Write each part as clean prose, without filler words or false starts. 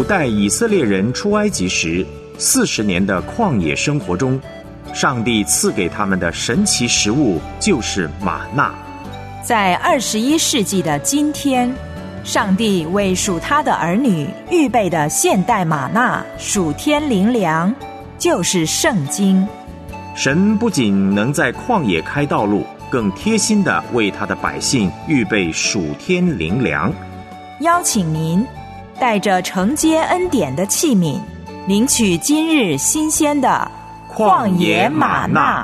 古代以色列人出埃及时40年的旷野生活中，上帝赐给他们的神奇食物就是玛纳。 在21世纪的今天，上帝为属他的儿女预备的现代玛纳属天灵粮，就是圣经。 神不仅能在旷野开道路，更贴心地为他的百姓预备属天灵粮。 邀请您带着承接恩典的器皿，领取今日新鲜的旷野玛纳。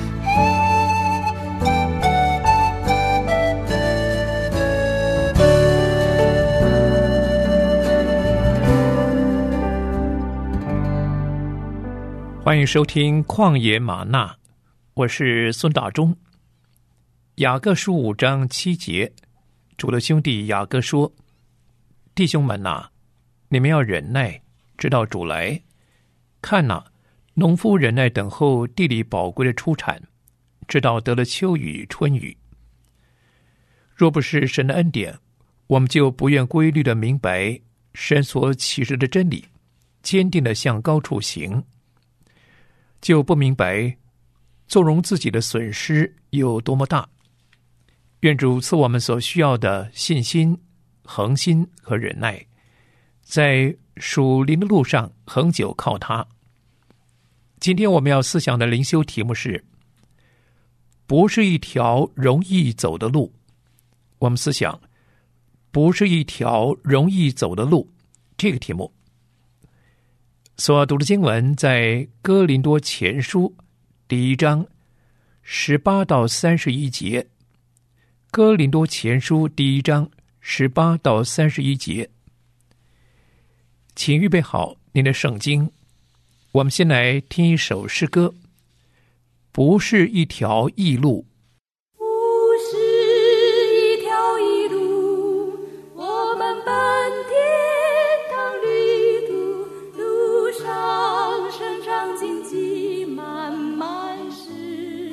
欢迎收听旷野玛纳，我是孙大中。雅各书5章7节，主的兄弟雅各说：弟兄们啊，你们要忍耐，直到主来。看哪，农夫忍耐等候地里宝贵的出产，直到得了秋雨春雨。若不是神的恩典，我们就不愿规律的明白神所启示的真理，坚定的向高处行，就不明白纵容自己的损失有多么大。愿主赐我们所需要的信心、恒心和忍耐，在属灵的路上恒久靠他。今天我们要思想的灵修题目是：不是一条容易走的路。我们思想不是一条容易走的路这个题目。所要读的经文在哥林多前书1章18到31节。哥林多前书1章18到31节。请预备好您的圣经，我们先来听一首诗歌，不是一条易路。 不是一条易路，我们奔天堂旅途，路上生长荆棘满满是。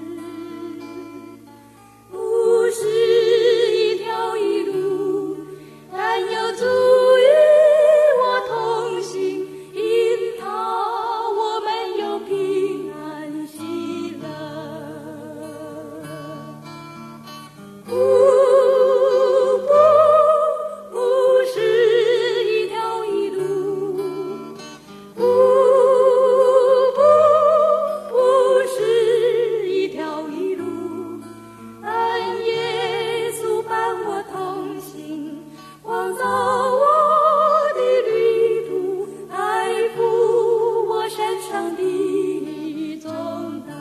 不是一条易路，但有主与我同行，因他我们有平安喜乐。不是一条易路，不是一条易路，但耶稣伴我同行，光照我的旅途，担负我身上的重担。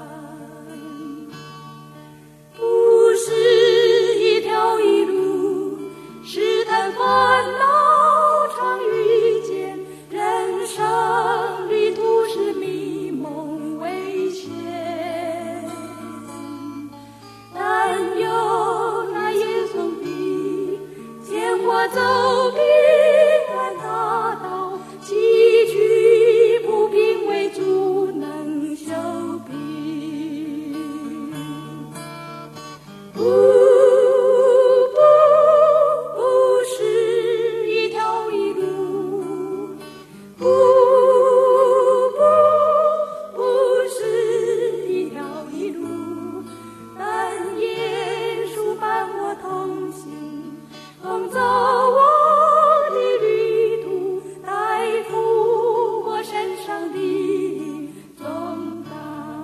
不是一条易路，试探烦恼常遇见，人生旅途是迷蒙危险，但有那耶稣的牵我走平安大道，崎岖不平为主能修平。不是一条易路，不是一条易路，但耶稣伴我同行，光照我的旅途，担负我身上的重担。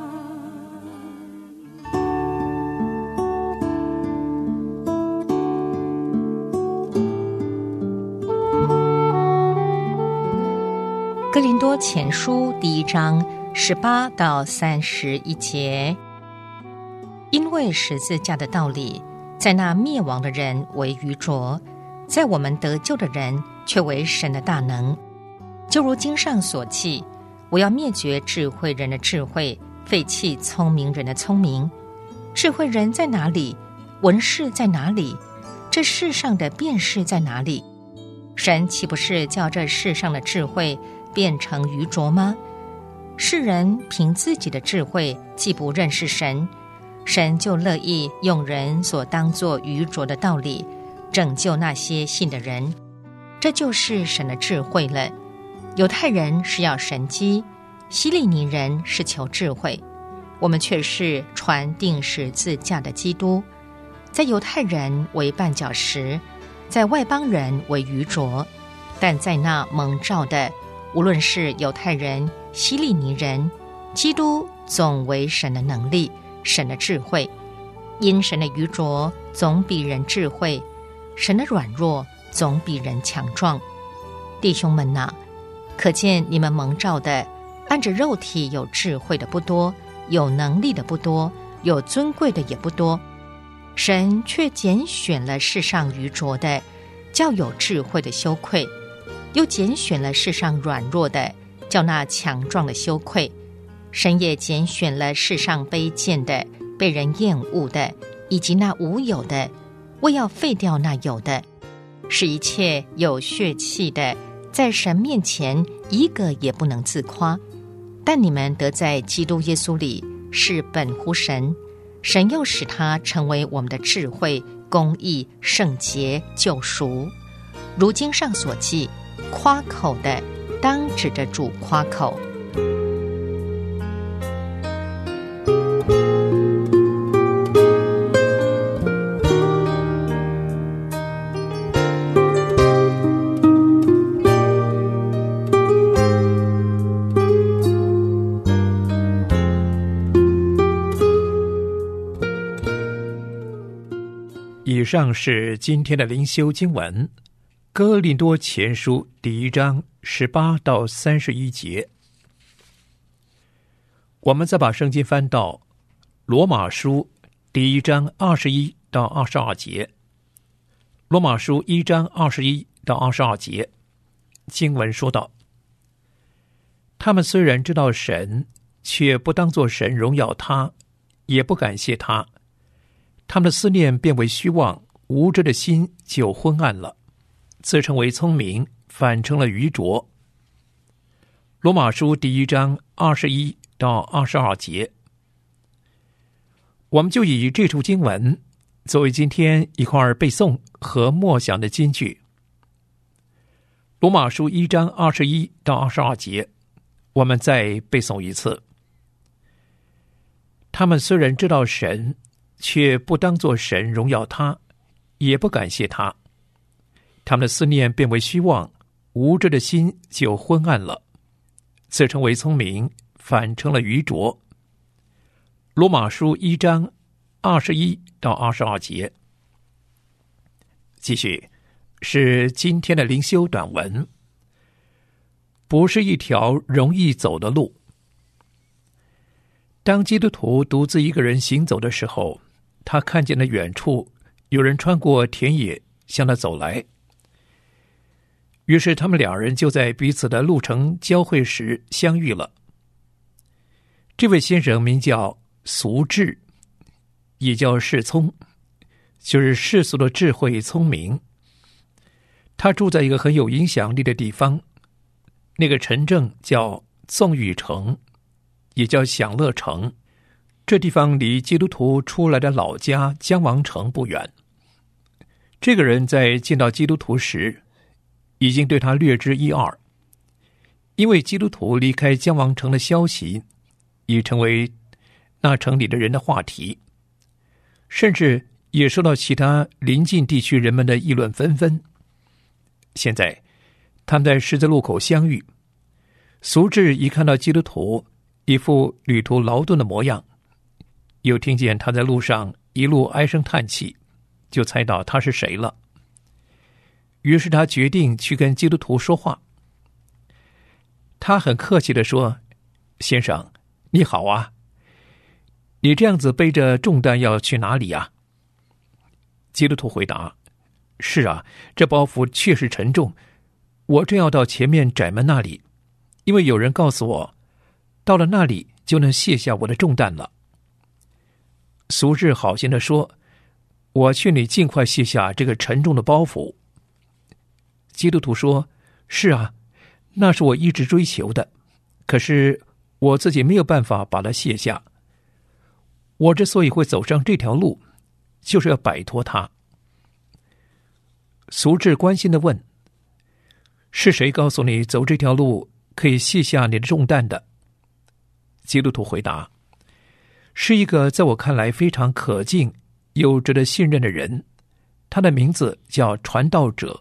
哥林多前书1章18到31节。因为十字架的道理，在那灭亡的人为愚拙，在我们得救的人却为神的大能。就如经上所记，我要灭绝智慧人的智慧，废弃聪明人的聪明。智慧人在哪里？文士在哪里？这世上的辩士在哪里？神岂不是叫这世上的智慧变成愚拙吗？世人凭自己的智慧既不认识神，神就乐意用人所当作愚拙的道理拯救那些信的人。 这就是神的智慧了。犹太人是要神迹，希利尼人是求智慧，我们却是传钉十字架的基督，在犹太人为绊脚石，在外邦人为愚拙，但在那蒙召的，无论是犹太人、希利尼人，基督总为神的能力，神的智慧。因神的愚拙总比人智慧，神的软弱总比人强壮。弟兄们哪，可见你们蒙召的，按着肉体有智慧的不多，有能力的不多，有尊贵的也不多，神却拣选了世上愚拙的，叫有智慧的羞愧，又拣选了世上软弱的，叫那强壮的羞愧。神也拣选了世上卑贱的，被人厌恶的，以及那无有的，为要废掉那有的，使一切有血气的，在神面前一个也不能自夸。但你们得在基督耶稣里是本乎神，神又使他成为我们的智慧、公义、圣洁、救赎。如经上所记，夸口的当指着主夸口。 以上是今天的灵修经文，哥林多前书第1章18到31节。我们再把圣经翻到罗马书第1章21到22节。罗马书1章21到22节，经文说道：他们虽然知道神，却不当作神荣耀他，也不感谢他，他们的思念变为虚妄，无知的心就昏暗了，自称为聪明，反成了愚拙。罗马书第1章21到22节，我们就以这处经文作为今天一块背诵和默想的金句。罗马书1章21到22节，我们再背诵一次。他们虽然知道神，却不当作神荣耀他，也不感谢他，他们的思念变为虚妄，无知的心就昏暗了，自称为聪明，反成了愚拙。罗马书1章21到22节。继续是今天的灵修短文。不是一条容易走的路。当基督徒独自一个人行走的时候，他看见了远处有人穿过田野向他走来，于是他们两人就在彼此的路程交汇时相遇了。这位先生名叫俗智，也叫世聪，就是世俗的智慧聪明。他住在一个很有影响力的地方，那个城镇叫纵欲城，也叫享乐城。这地方离基督徒出来的老家姜王城不远。这个人在见到基督徒时，已经对他略知一二，因为基督徒离开姜王城的消息已成为那城里的人的话题，甚至也受到其他邻近地区人们的议论纷纷。现在他们在十字路口相遇，俗智一看到基督徒一副旅途劳顿的模样，又听见他在路上一路唉声叹气，就猜到他是谁了。于是他决定去跟基督徒说话。他很客气地说：先生，你好啊，你这样子背着重担要去哪里啊？基督徒回答：是啊，这包袱确实沉重，我正要到前面窄门那里，因为有人告诉我，到了那里就能卸下我的重担了。俗智好心地说：我劝你尽快卸下这个沉重的包袱。基督徒说：是啊，那是我一直追求的，可是我自己没有办法把它卸下。我之所以会走上这条路，就是要摆脱它。俗智关心地问： 是谁告诉你走这条路可以卸下你的重担的？基督徒回答，是一个在我看来非常可敬又值得信任的人，他的名字叫传道者。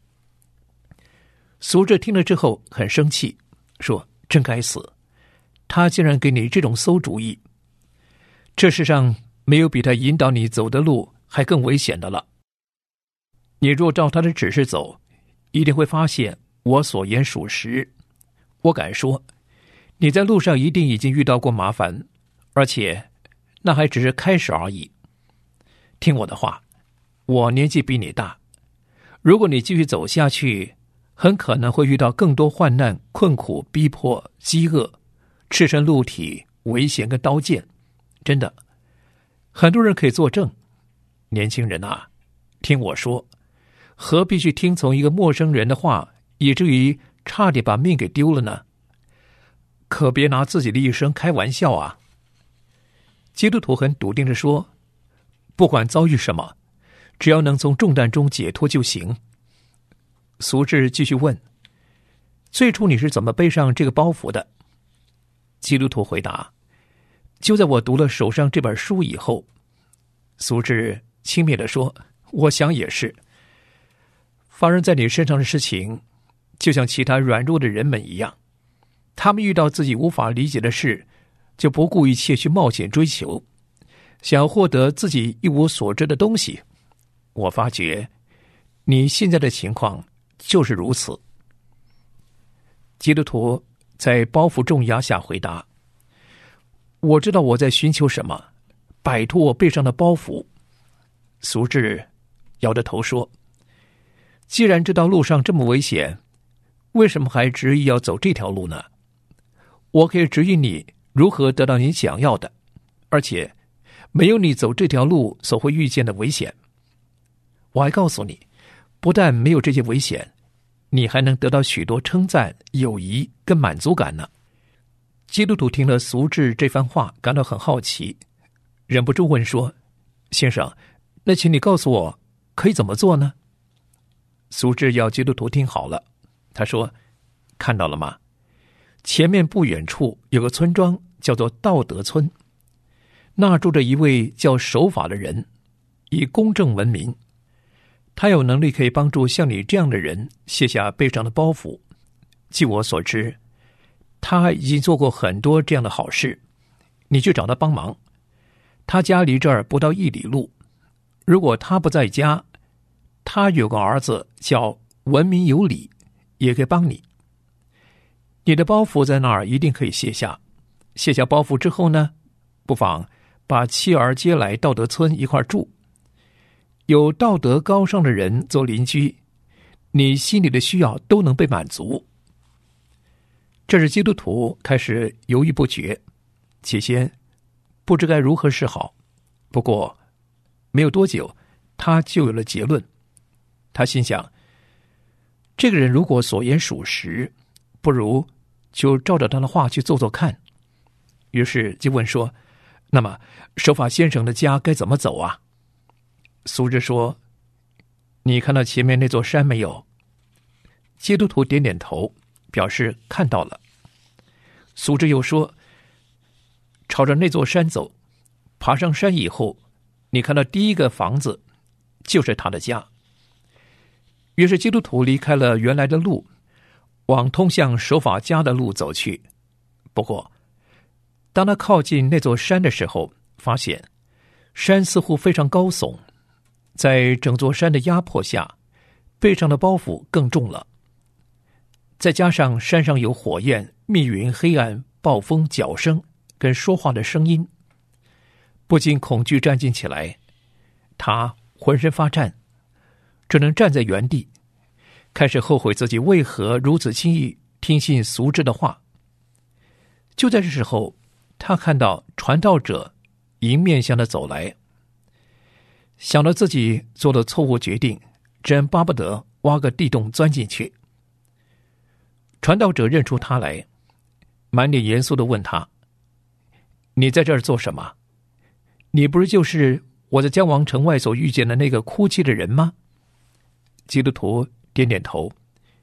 俗者听了之后很生气，说真该死，他竟然给你这种馊主意，这世上没有比他引导你走的路还更危险的了。你若照他的指示走，一定会发现我所言属实。我敢说，你在路上一定已经遇到过麻烦，而且那还只是开始而已。听我的话，我年纪比你大，如果你继续走下去，很可能会遇到更多患难、困苦、逼迫、饥饿、赤身露体、危险跟刀剑。真的，很多人可以作证。年轻人啊，听我说，何必去听从一个陌生人的话，以至于差点把命给丢了呢？可别拿自己的一生开玩笑啊！基督徒很笃定地说，不管遭遇什么，只要能从重担中解脱就行。俗志继续问，最初你是怎么背上这个包袱的？基督徒回答，就在我读了手上这本书以后。俗志轻蔑地说，我想也是。发生在你身上的事情，就像其他软弱的人们一样，他们遇到自己无法理解的事，就不顾一切去冒险追求，想要获得自己一无所知的东西。我发觉你现在的情况就是如此。基督徒在包袱重压下回答，我知道我在寻求什么，摆脱我背上的包袱。俗志摇着头说，既然知道路上这么危险，为什么还执意要走这条路呢？我可以指引你如何得到你想要的，而且没有你走这条路所会遇见的危险。我还告诉你，不但没有这些危险，你还能得到许多称赞、友谊跟满足感呢。基督徒听了俗志这番话，感到很好奇，忍不住问说，先生，那请你告诉我可以怎么做呢？俗志要基督徒听好了，他说，看到了吗？前面不远处有个村庄叫做道德村，那住着一位叫守法的人，以公正闻名。他有能力可以帮助像你这样的人卸下背上的包袱。据我所知，他已经做过很多这样的好事，你去找他帮忙。他家离这儿不到1里路，如果他不在家，他有个儿子叫文明有礼，也可以帮你。你的包袱在那儿一定可以卸下。卸下包袱之后呢，不妨把妻儿接来道德村一块住。有道德高尚的人做邻居，你心里的需要都能被满足。这是基督徒开始犹豫不决，起先不知该如何是好，不过没有多久，他就有了结论。他心想，这个人如果所言属实，不如就照着他的话去做做看。于是就问说，那么守法先生的家该怎么走啊？俗志说，你看到前面那座山没有？基督徒点点头，表示看到了。俗志又说，朝着那座山走，爬上山以后，你看到第一个房子就是他的家。于是基督徒离开了原来的路，往通向守法家的路走去。不过当他靠近那座山的时候，发现山似乎非常高耸，在整座山的压迫下，背上的包袱更重了。再加上山上有火焰、密云、黑暗、暴风、脚声跟说话的声音，不禁恐惧战兢起来。他浑身发颤，只能站在原地，开始后悔自己为何如此轻易听信俗志的话。就在这时候，他看到传道者迎面向他走来，想到自己做了错误决定，真巴不得挖个地洞钻进去。传道者认出他来，满脸严肃地问他，你在这儿做什么？你不是就是我在江王城外所遇见的那个哭泣的人吗？基督徒点点头，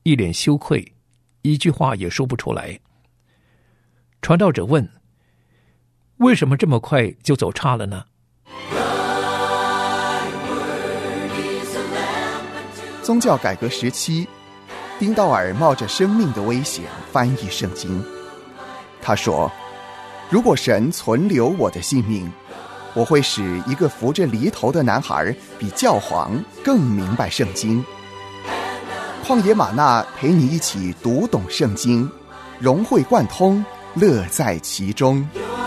一脸羞愧，一句话也说不出来。传道者问：为什么这么快就走岔了呢？ 宗教改革时期，丁道尔冒着生命的危险翻译圣经。他说，如果神存留我的性命，我会使一个扶着犁头的男孩比教皇更明白圣经。旷野玛纳陪你一起读懂圣经，融会贯通，乐在其中。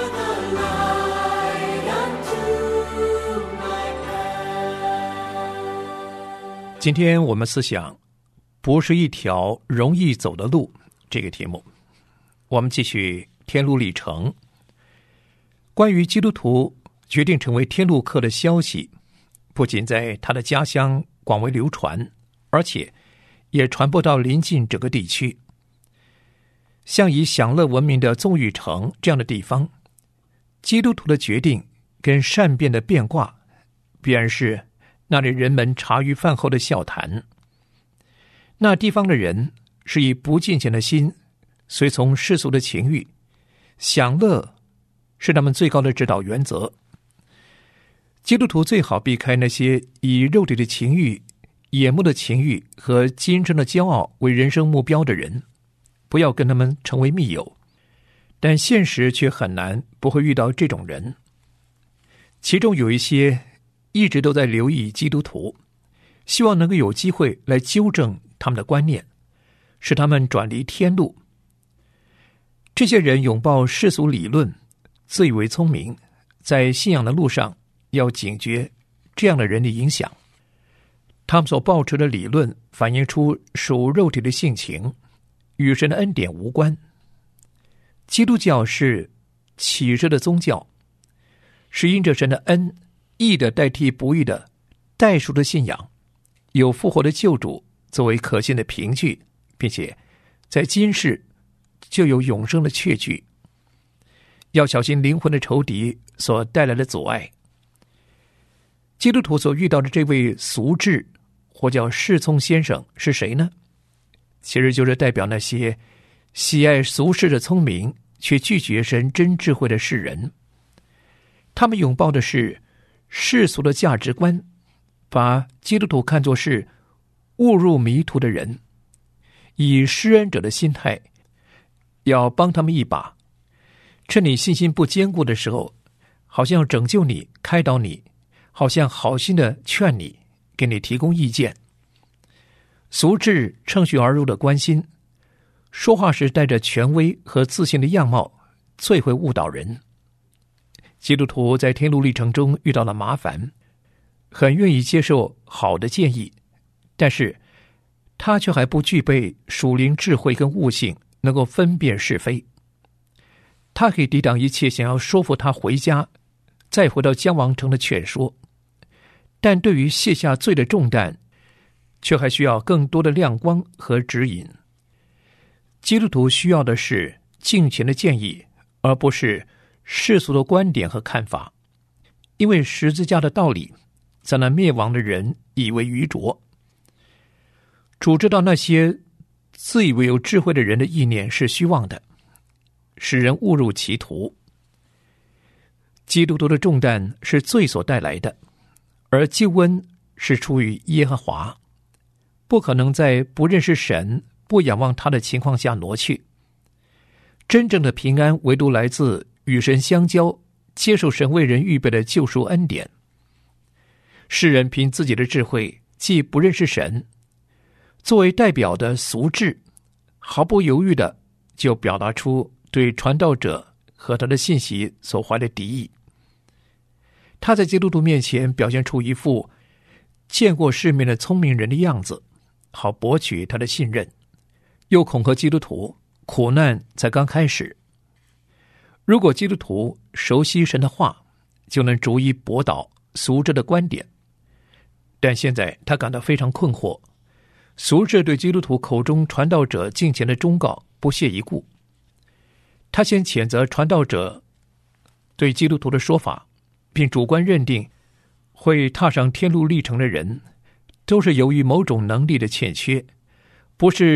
今天我们思想不是一条容易走的路这个题目，我们继续天路历程。关于基督徒决定成为天路客的消息，不仅在他的家乡广为流传，而且也传播到邻近整个地区。像以享乐闻名的宗玉城这样的地方，基督徒的决定跟善变的变卦，必然是那里人们茶余饭后的笑谈。那地方的人是以不敬虔的心随从世俗的情欲，享乐是他们最高的指导原则。基督徒最好避开那些以肉体的情欲、眼目的情欲和今生的骄傲为人生目标的人，不要跟他们成为密友。但现实却很难不会遇到这种人。其中有一些一直都在留意基督徒，希望能够有机会来纠正他们的观念，使他们转离天路。这些人拥抱世俗理论，自以为聪明，在信仰的路上要警觉这样的人的影响。他们所抱持的理论反映出属肉体的性情，与神的恩典无关。基督教是启示的宗教，是因着神的恩义的代替不义的代赎的信仰，有复活的救主作为可信的凭据，并且在今世就有永生的确据。要小心灵魂的仇敌所带来的阻碍。基督徒所遇到的这位俗智或叫世聪先生是谁呢？其实就是代表那些喜爱俗世的聪明却拒绝神真智慧的世人。他们拥抱的是世俗的价值观，把基督徒看作是误入迷途的人，以施恩者的心态要帮他们一把，趁你信心不坚固的时候，好像要拯救你、开导你，好像好心的劝你，给你提供意见。俗智趁虚而入的关心，说话时带着权威和自信的样貌，最会误导人。基督徒在天路历程中遇到了麻烦，很愿意接受好的建议，但是他却还不具备属灵智慧跟悟性，能够分辨是非。他可以抵挡一切想要说服他回家再回到将王城的劝说，但对于卸下罪的重担，却还需要更多的亮光和指引。基督徒需要的是敬虔的建议，而不是世俗的观点和看法，因为十字架的道理在那灭亡的人以为愚拙。主知道那些自以为有智慧的人的意念是虚妄的，使人误入歧途。基督徒的重担是罪所带来的，而救恩是出于耶和华，不可能在不认识神、不仰望他的情况下挪去。真正的平安唯独来自与神相交，接受神为人预备的救赎恩典。世人凭自己的智慧既不认识神，作为代表的俗智，毫不犹豫的就表达出对传道者和他的信息所怀的敌意。他在基督徒面前表现出一副见过世面的聪明人的样子，好博取他的信任，又恐吓基督徒苦难才刚开始。如果基督徒熟悉神的话，就能逐一驳倒俗智的观点。但现在他感到非常困惑，俗智对基督徒口中传道者敬虔的忠告不屑一顾。他先谴责传道者对基督徒的说法，并主观认定会踏上天路历程的人都是由于某种能力的欠缺，不是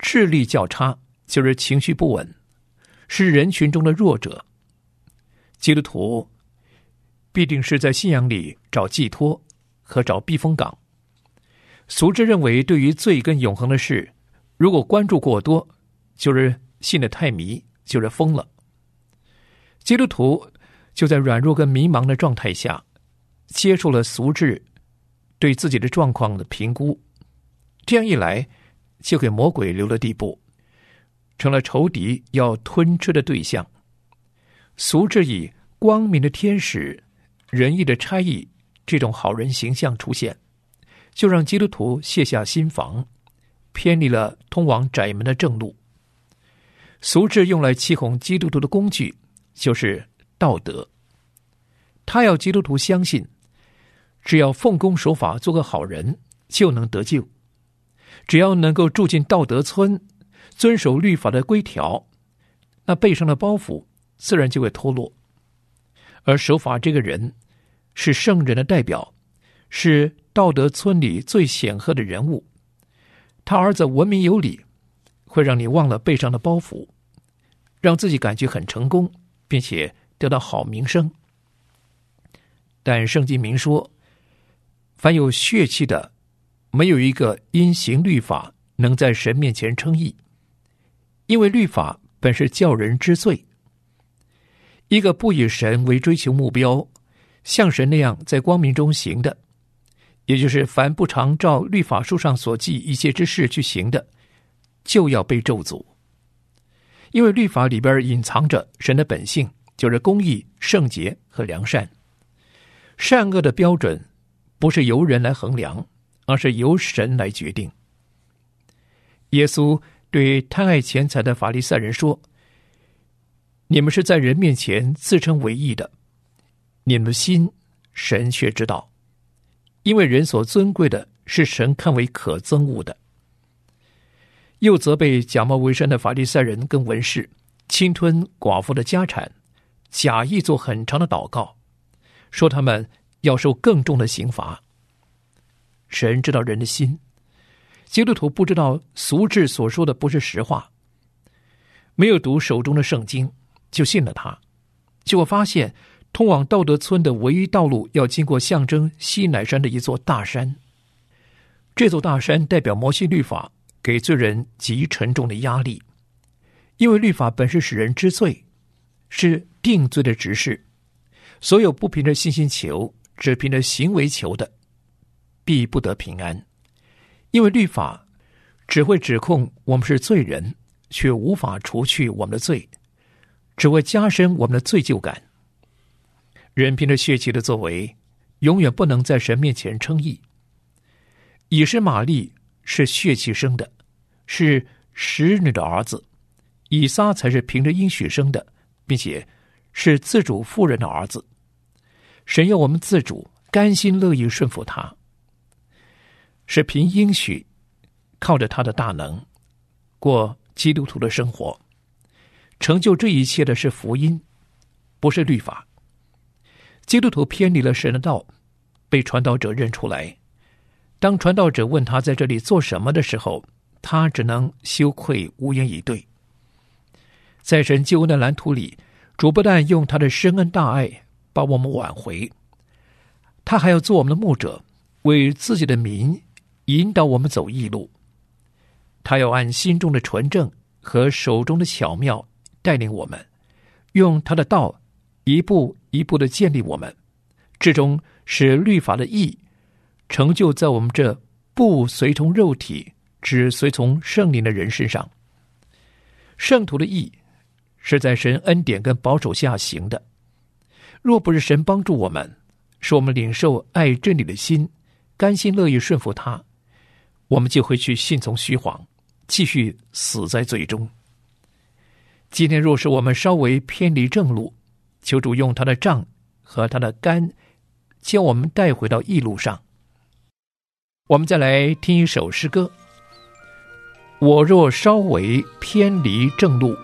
智力较差，就是情绪不稳，是人群中的弱者。基督徒必定是在信仰里找寄托和找避风港。俗之认为，对于罪跟永恒的事，如果关注过多，就是信得太迷，就是疯了。基督徒就在软弱跟迷茫的状态下，接受了俗智对自己的状况的评估，这样一来，就给魔鬼留了地步，成了仇敌要吞吃的对象。俗智以光明的天使、仁义的差役这种好人形象出现，就让基督徒卸下心防，偏离了通往窄门的正路。俗智用来欺哄基督徒的工具就是道德，他要基督徒相信，只要奉公守法做个好人就能得救，只要能够住进道德村，遵守律法的规条，那背上的包袱自然就会脱落。而守法这个人是圣人的代表，是道德村里最显赫的人物，他儿子文明有礼，会让你忘了背上的包袱，让自己感觉很成功，并且得到好名声。但圣经明说，凡有血气的，没有一个因行律法能在神面前称义，因为律法本是叫人知罪。一个不以神为追求目标，像神那样在光明中行的，也就是凡不常照律法书上所记一切之事去行的，就要被咒诅。因为律法里边隐藏着神的本性，就是公义、圣洁和良善。善恶的标准不是由人来衡量，而是由神来决定。耶稣对贪爱钱财的法利赛人说，你们是在人面前自称为义的，你们的心神却知道，因为人所尊贵的是神看为可憎恶的。又责备假冒为善的法利赛人跟文士侵吞寡妇的家产，假意做很长的祷告，说他们要受更重的刑罚。神知道人的心，基督徒不知道俗智所说的不是实话，没有读手中的圣经就信了他，结果发现通往道德村的唯一道路要经过象征西乃山的一座大山。这座大山代表摩西律法给罪人极沉重的压力，因为律法本是使人知罪，是定罪的执事，所有不凭着信心求，只凭着行为求的，必不得平安。因为律法只会指控我们是罪人，却无法除去我们的罪，只会加深我们的罪疚感。人凭着血气的作为，永远不能在神面前称义。以实玛利是血气生的，是使女的儿子；以撒才是凭着应许生的，并且是自主妇人的儿子。神要我们自主，甘心乐意顺服他，是凭应许，靠着他的大能，过基督徒的生活。成就这一切的是福音，不是律法。基督徒偏离了神的道，被传道者认出来。当传道者问他在这里做什么的时候，他只能羞愧无言以对。在神救恩的蓝图里，主不但用他的深恩大爱把我们挽回，他还要做我们的牧者，为自己的民引导我们走义路。他要按心中的纯正和手中的巧妙带领我们，用他的道一步一步地建立我们，至终使律法的义成就在我们这不随从肉体，只随从圣灵的人身上。圣徒的义是在神恩典跟保守下行的。若不是神帮助我们，使我们领受爱真理的心，甘心乐意顺服他，我们就会去信从虚谎，继续死在罪中。今天若是我们稍微偏离正路，求主用他的杖和他的竿将我们带回到义路上。我们再来听一首诗歌，我若稍微偏离正路。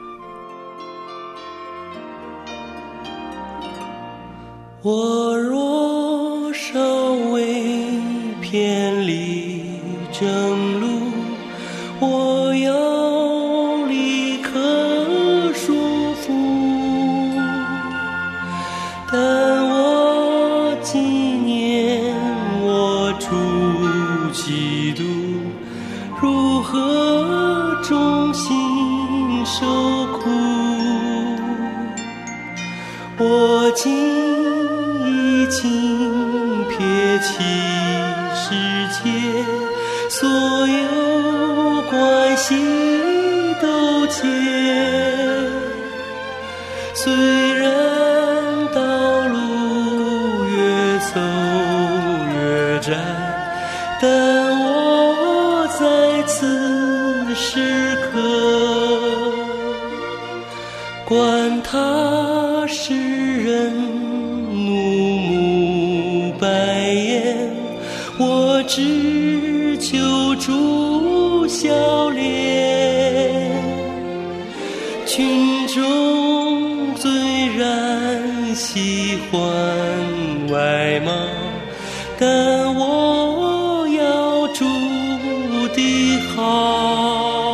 我若稍微偏离正路，我要纪念我主基督，如何忠心受苦。我今已经撇弃世界，所有关系都结。虽然道路越走越窄，但我在此时刻，管他世人怒目白眼，我只求主笑脸。群众虽然喜欢外貌，但我要主的好。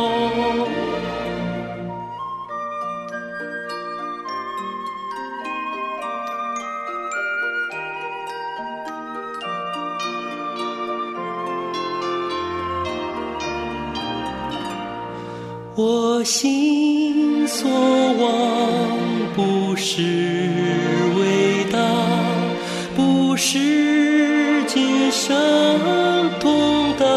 我心所望不是伟大，不是今生通达，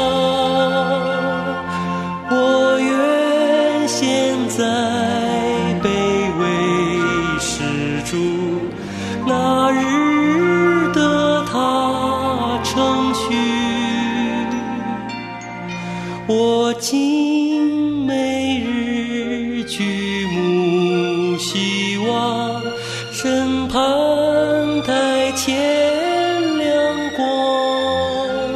我愿现在卑微施主，那日得他成全。我今每日举目希望，审判台前亮光，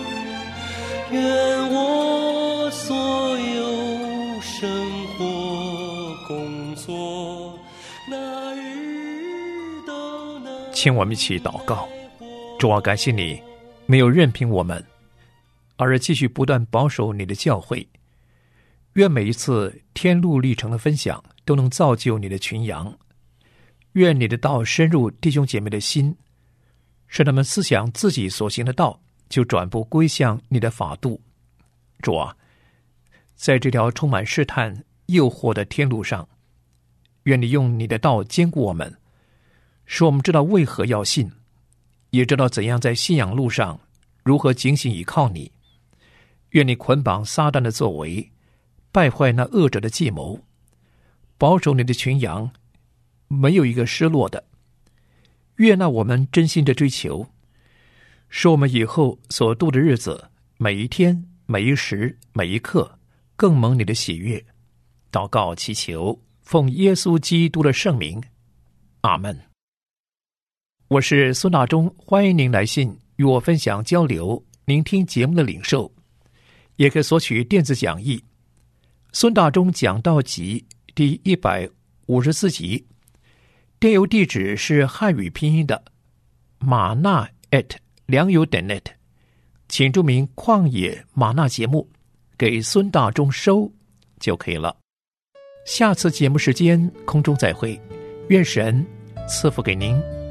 愿我所有生活工作，那日都能。 请我们一起祷告。主啊，感谢你没有任凭我们，而继续不断保守你的教诲。愿每一次天路历程的分享都能造就你的群羊。愿你的道深入弟兄姐妹的心，使他们思想自己所行的道，就转步归向你的法度。主啊，在这条充满试探诱惑的天路上，愿你用你的道坚固我们，使我们知道为何要信，也知道怎样在信仰路上如何警醒倚靠你。愿你捆绑撒旦的作为，败坏那恶者的计谋，保守你的群羊，没有一个失落的。悦纳我们真心的追求，使我们以后所度的日子，每一天每一时每一刻更蒙你的喜悦。祷告祈求，奉耶稣基督的圣名，阿们。我是孙大中，欢迎您来信与我分享交流您听节目的领受，也可以索取电子讲义孙大中讲道集第154集，电邮地址是汉语拼音的马纳良友.net， 请注明旷野马纳节目，给孙大中收就可以了。下次节目时间空中再会，愿神赐福给您。